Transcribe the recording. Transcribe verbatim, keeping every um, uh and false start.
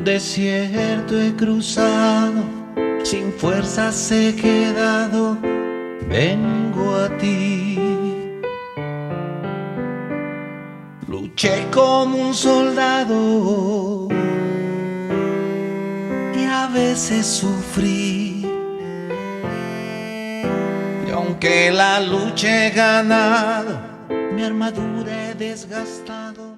desierto he cruzado, sin fuerzas he quedado, vengo a ti. Luché como un soldado y a veces sufrí, y aunque la lucha he ganado, mi armadura he desgastado.